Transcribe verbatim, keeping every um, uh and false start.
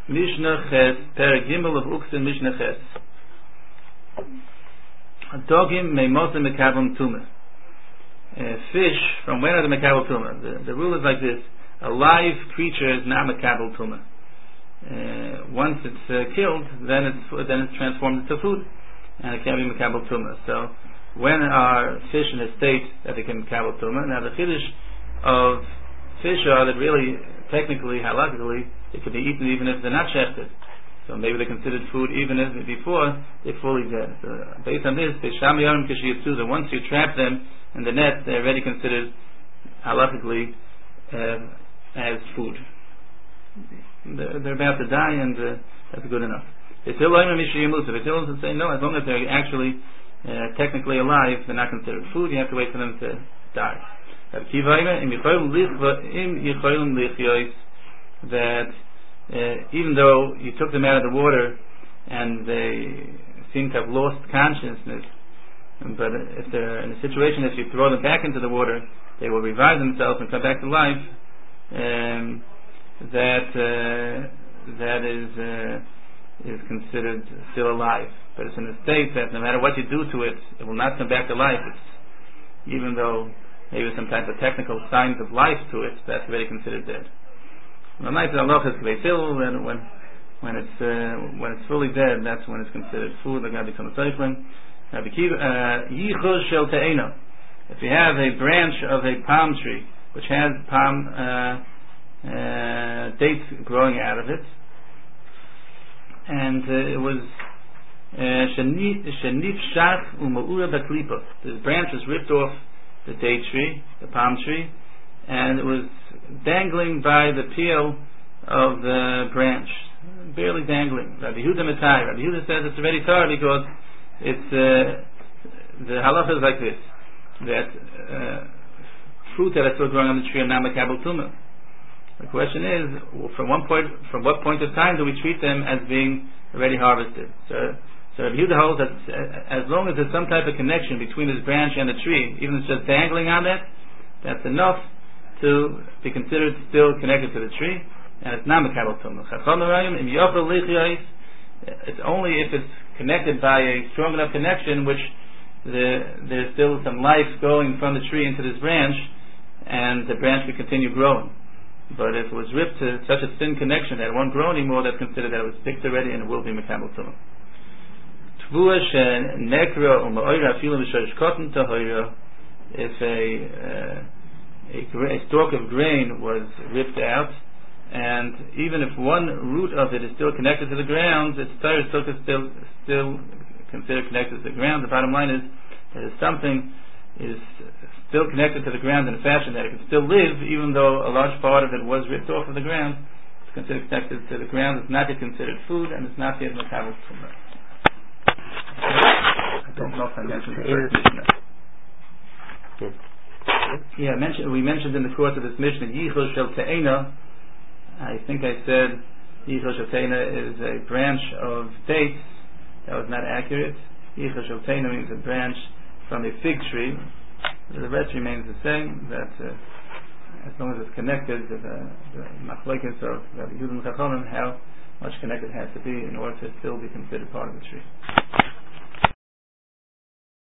Mishnah Ches, Perek Gimel of Uksin Mishnah Ches. Dogim Meimosim Mekabel Tumah. Fish, from when are the Mekabel Tumah? The, the rule is like this: a live creature is not Mekabel Tumah. Uh, once it's uh, killed, then it's then it's transformed into food, and it can't be Mekabel Tumah. So, when are fish in a state that they can Mekabel Tumah? Now, the chiddush of fish are that really, technically, halachically, it could be eaten even if they're not shechted. So maybe they're considered food even if before they're fully dead. So based on this, they sham yarim kishiyatsu, that once you trap them in the net, they're already considered halachically uh, as food. They're, they're about to die, and uh, that's good enough. If Hill is saying no, as long as they're actually uh, technically alive, they're not considered food. You have to wait for them to die. That uh, even though you took them out of the water and they seem to have lost consciousness, but if they're in a situation if you throw them back into the water, they will revive themselves and come back to life. Um, that uh, that is uh, is considered still alive, but it's in a state that no matter what you do to it, it will not come back to life. It's, even though maybe some type of technical signs of life to it, that's already considered dead. When when when it's uh, when it's fully dead, that's when it's considered food. Like Rabbi becomes Seiflin. Yichuz shel te'ena. If you have a branch of a palm tree which has palm uh, uh, dates growing out of it, and uh, it was shenif shach u'ma'ura baklipa. The branch was ripped off the date tree, the palm tree, and it was dangling by the peel of the branch, barely dangling. Rabbi Yehuda Matai. Rabbi Yehuda says it's already tar because it's uh, the halacha is like this: that uh, fruit that is still growing on the tree are not Mekabel Tumah. The question is, from one point, from what point of time do we treat them as being already harvested? So, so Rabbi Yehuda holds that as long as there's some type of connection between this branch and the tree, even if it's just dangling on that, that's enough to be considered still connected to the tree, and it's not Mekabel Tumah. It's only if it's connected by a strong enough connection, which the, there's still some life going from the tree into this branch, and the branch could continue growing. But if it was ripped to such a thin connection that it won't grow anymore, that's considered that it was picked already, and it will be Mekabel Tumah. If a uh, A, a stalk of grain was ripped out, and even if one root of it is still connected to the ground, its entire stalk is still still considered connected to the ground. The bottom line is that if something is still connected to the ground in a fashion that it can still live, even though a large part of it was ripped off of the ground, it's considered connected to the ground. It's not yet considered food, and it's not yet Mekabel Tumah. I don't know if I mentioned the first Mishnah. Yeah, mention, we mentioned in the course of this Mishnah, Yichuz shel te'ena. I think I said Yichuz shel te'ena is a branch of dates. That was not accurate. Yichuz shel te'ena means a branch from a fig tree. The rest remains the same, that uh, as long as it's connected to the, the machlokes of Rabbi Yehuda and Chachamim, how much connected it has to be in order to still be considered part of the tree.